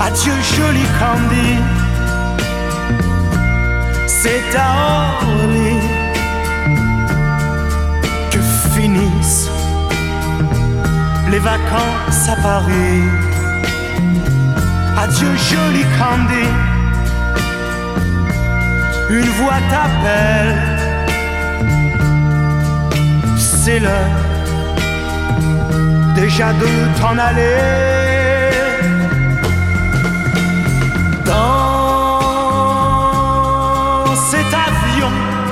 Adieu joli Candy, c'est à Orly que finissent les vacances à Paris. Adieu joli Candy, une voix t'appelle, c'est l'heure déjà de t'en aller. Dans cet avion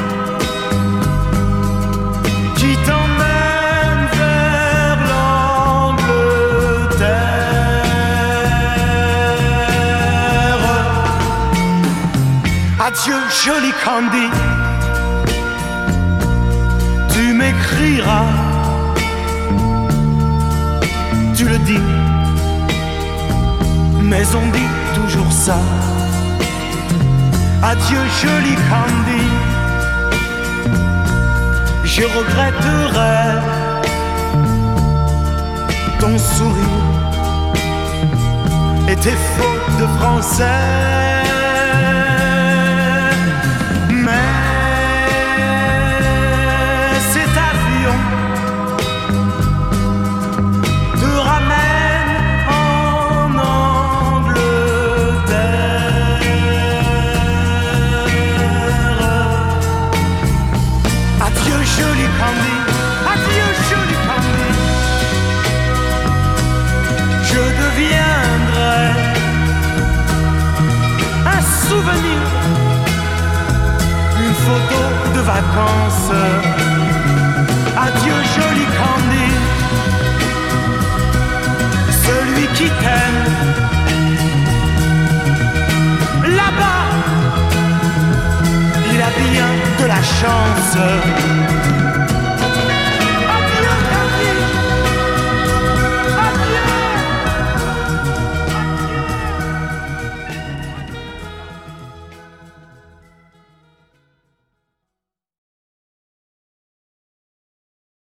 qui t'emmène vers l'Angleterre. Adieu joli Candy, tu m'écriras, tu le dis, mais on dit toujours ça. Adieu joli Candy, je regretterai ton sourire et tes fautes de français. Mais cet avion te ramène en Angleterre. Adieu joli Candy, adieu joli Candy, je deviendrai un souvenir, une photo de vacances. Adieu joli Candy, celui qui t'aime là-bas, il a bien de la chance.